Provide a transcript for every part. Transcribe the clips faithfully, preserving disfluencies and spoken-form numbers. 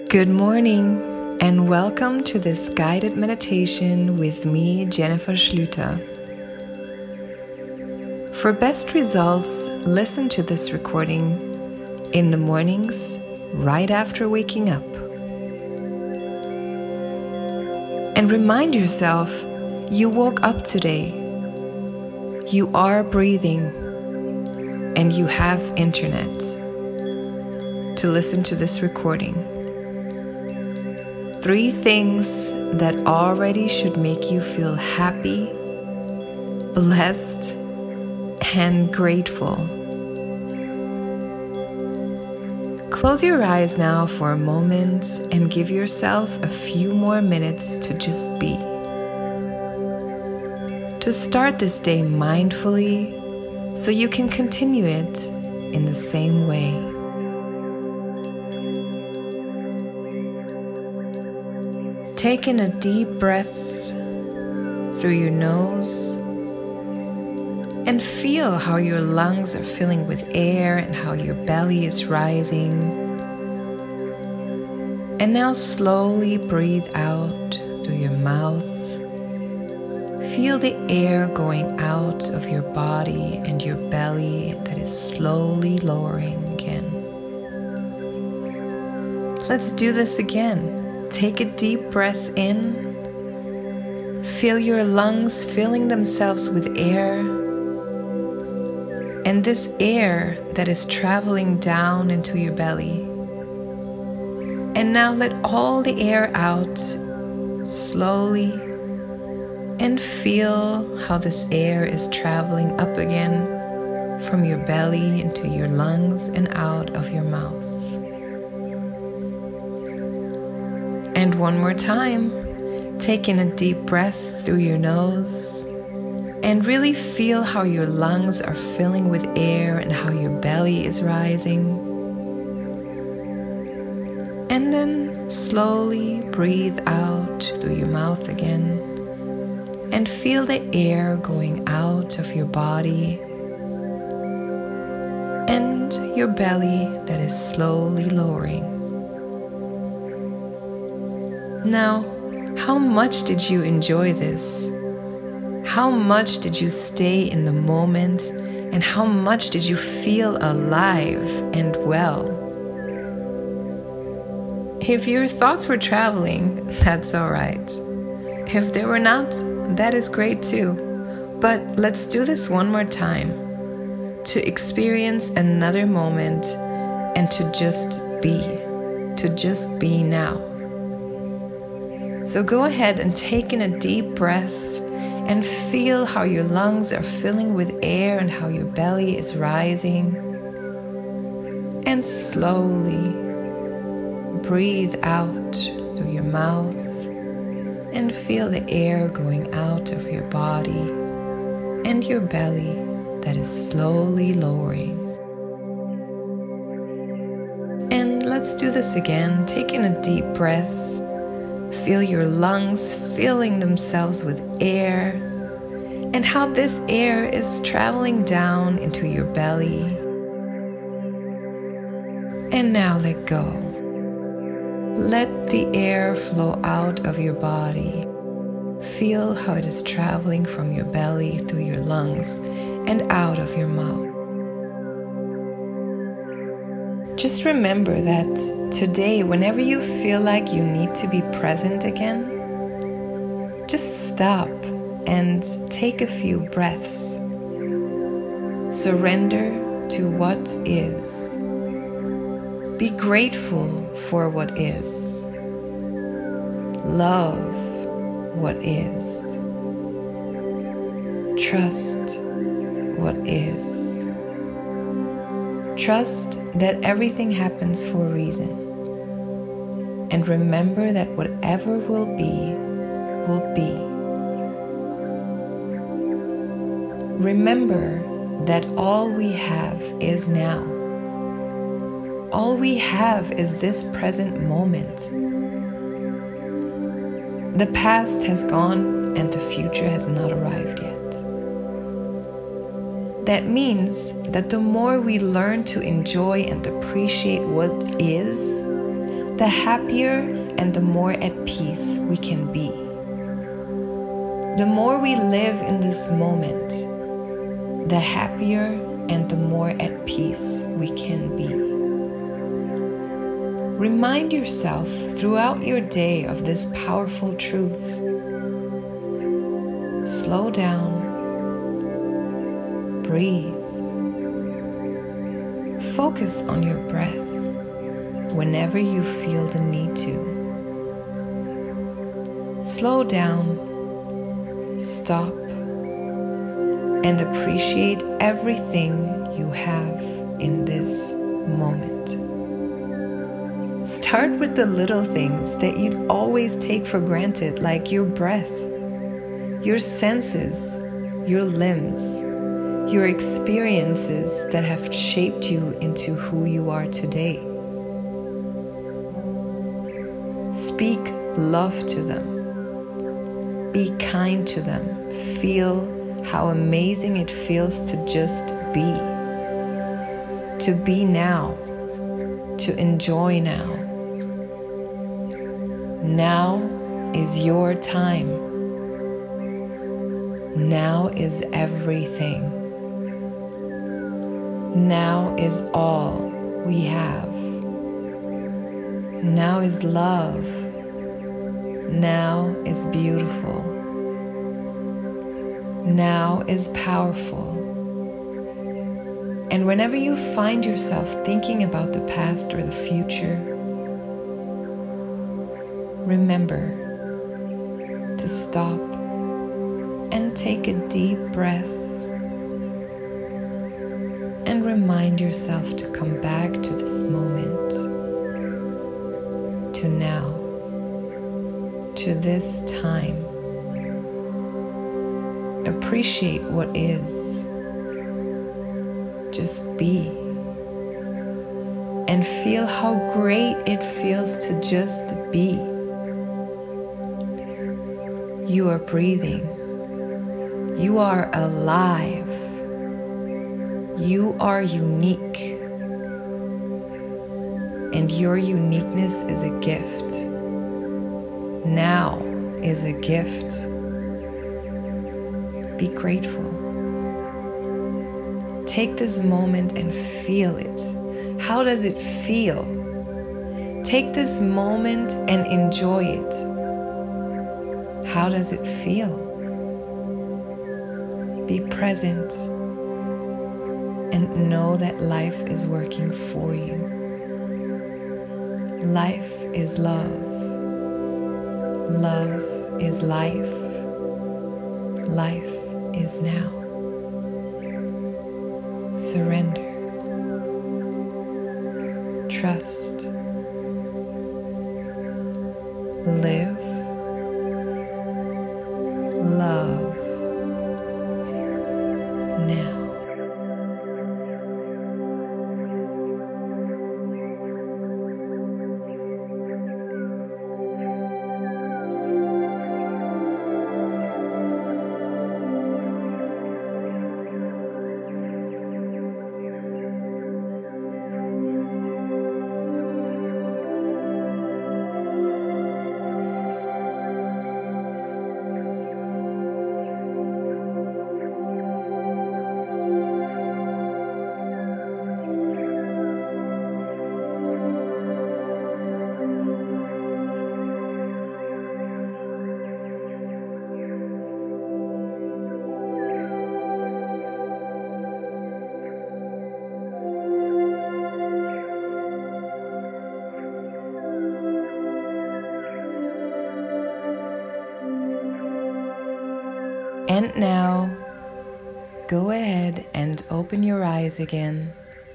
Good morning, and welcome to this guided meditation with me, Jennifer Schlüter. For best results, listen to this recording in the mornings right after waking up. And remind yourself you woke up today, you are breathing, and you have internet to listen to this recording. Three things that already should make you feel happy, blessed, and grateful. Close your eyes now for a moment and give yourself a few more minutes to just be. To start this day mindfully so you can continue it in the same way. Take in a deep breath through your nose and feel how your lungs are filling with air and how your belly is rising. And now slowly breathe out through your mouth. Feel the air going out of your body and your belly that is slowly lowering again. Let's do this again. Take a deep breath in. Feel your lungs filling themselves with air. And this air that is traveling down into your belly. And now let all the air out slowly. And feel how this air is traveling up again from your belly into your lungs and out of your mouth. And one more time, take in a deep breath through your nose and really feel how your lungs are filling with air and how your belly is rising. And then slowly breathe out through your mouth again and feel the air going out of your body and your belly that is slowly lowering. Now, how much did you enjoy this? How much did you stay in the moment? And how much did you feel alive and well? If your thoughts were traveling, that's all right. If they were not, that is great too. But let's do this one more time to experience another moment and to just be, to just be now. So go ahead and take in a deep breath and feel how your lungs are filling with air and how your belly is rising. And slowly breathe out through your mouth and feel the air going out of your body and your belly that is slowly lowering. And let's do this again. Take in a deep breath. Feel your lungs filling themselves with air and how this air is traveling down into your belly. And now let go. Let the air flow out of your body. Feel how it is traveling from your belly through your lungs and out of your mouth. Just remember that today, whenever you feel like you need to be present again, just stop and take a few breaths. Surrender to what is. Be grateful for what is. Love what is. Trust what is. Trust that everything happens for a reason. And remember that whatever will be, will be. Remember that all we have is now. All we have is this present moment. The past has gone and the future has not arrived yet. That means that the more we learn to enjoy and appreciate what is, the happier and the more at peace we can be. The more we live in this moment, the happier and the more at peace we can be. Remind yourself throughout your day of this powerful truth. Slow down, breathe. Focus on your breath whenever you feel the need to. Slow down, stop, and appreciate everything you have in this moment. Start with the little things that you'd always take for granted, like your breath, your senses, your limbs, your experiences that have shaped you into who you are today. Speak love to them. Be kind to them. Feel how amazing it feels to just be. To be now. To enjoy now. Now is your time. Now is everything. Now is all we have. Now is love. Now is beautiful. Now is powerful. And whenever you find yourself thinking about the past or the future, remember to stop and take a deep breath and remind yourself to come back to this moment, to now, to this time. Appreciate what is. Just be. And feel how great it feels to just be. You are breathing. You are alive. You are unique. And your uniqueness is a gift. Now is a gift. Be grateful. Take this moment and feel it. How does it feel? Take this moment and enjoy it. How does it feel? Be present and know that life is working for you. Life is love. Love is life. Life is now. Surrender. Trust. Live. Love. Now. And now, go ahead and open your eyes again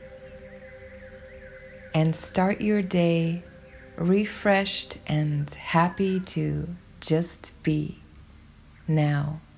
and start your day refreshed and happy to just be now.